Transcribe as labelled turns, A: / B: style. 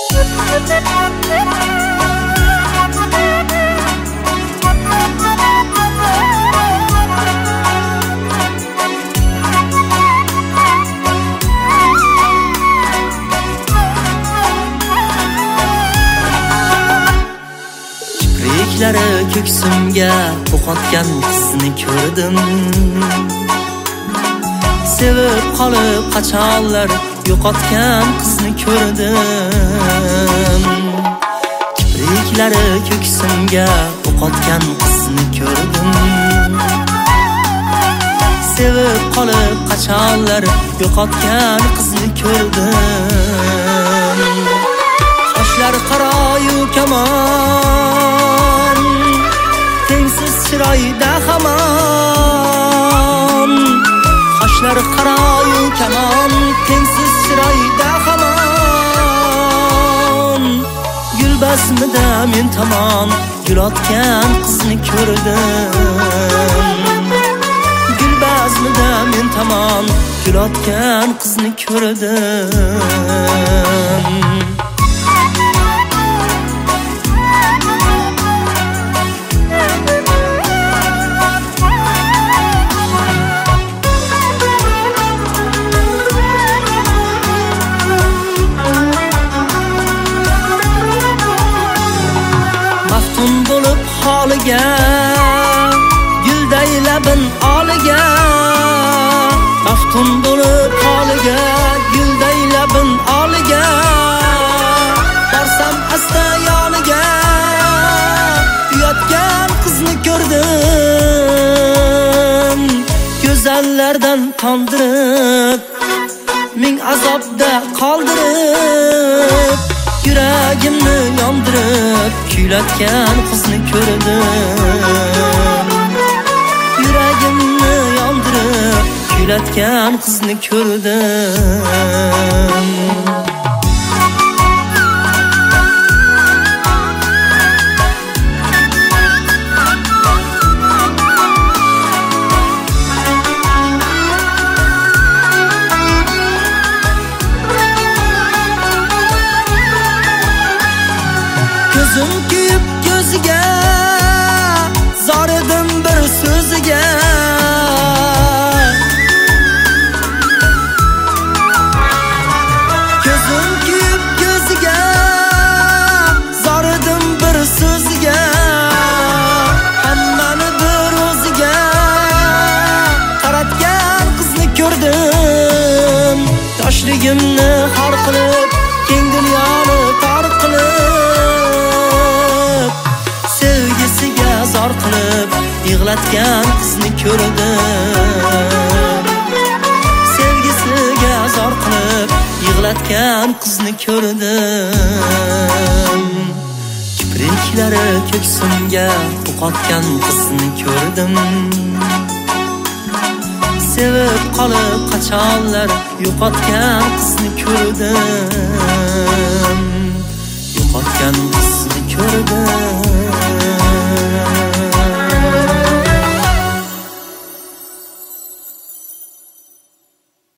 A: Kipriklari ko'ksimga o'qotgan qizni ko'rdim. Sevib qolib qachonlar yo'qotgan qizni ko'rdim. Kipriklari ko'ksimga o'qotgan qizni ko'rdim. Sevib qolib qachonlar yo'qotgan qizni ko'rdim. Qoshlari qaro-yu kamon, tengsiz chiroyda hamon. Qoshlari qaro-yu kamon, tengsiz chiroyda hamon. Gul basmida men tomon gul otgan qizni ko'rdim. Gul basmida men tomon gul otgan qizni ko'rdim. Maftun bo'lib holiga, gulday labin oliga. Maftun bo'lib holiga, gulday labin oliga. Borsam asta yoniga, uyatgan qizni ko'rdim. Go'zallardan qondirib, ming azobda qoldirib, yuragimni yondirib kuylatgan qizni ko'rdim. Yuragimni yondirib kuylatgan qizni ko'rdim. Ko'zim kuyib ko'ziga, zor edim bir so'ziga. Ko'zim kuyib ko'ziga, zor edim bir so'ziga. Hammani bir o'ziga qaratgan qizni ko'rdim. Yoshligimni xor qilib, keng dunyoni tor qilib, sevgisiga zor qilib yig'latgan qizni ko'rdim. Sevgisiga zor qilib yig'latgan qizni ko'rdim. Kipriklari ko'ksimga o'qotgan qizni ko'rdim. Sevib qolib qachonlar yo'qotgan qizni ko'rdim.